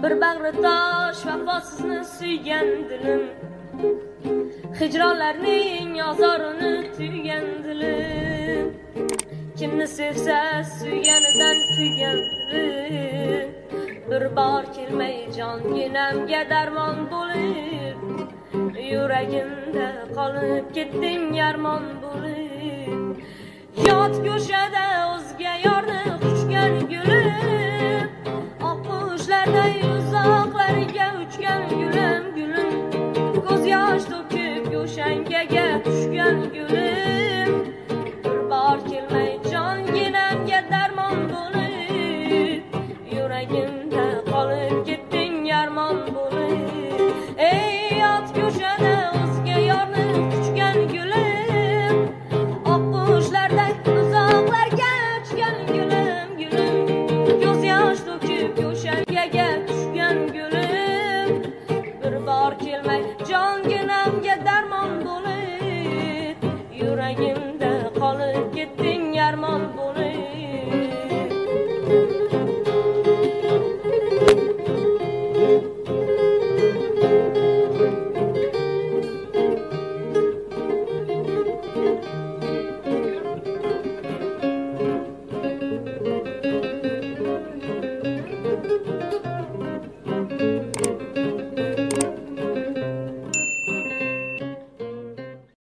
bir bag'ri tosh vafosizni suygan dilim, hijronlarning azorini tuygan dilim, kimni sevsa suyganidan kuygan dilim, bir bor kelmay jonginamga darmon bo'lib, yuragimda qolib ketding armon bo'lib. Yot go'shada o'zga yorni quchgan gulim, oq qushlarday uzoqlarga uchgan gulim, gulim, ko'z yosh to'kib go'shangaga tushgan gulim, bir bor kelmay jonginamga darmon bo'lib, yuragimda qolib ketding armon bo'lib. Ey yot go'shada o'zga yorni quchgan gulim, oq qushlarday uzoqlarga uchgan gulim, gulim, ko'z yosh to'kib go'shangaga tushgan gulim, bir bor kelmay jonginamga darmon bo'lib, yuragimda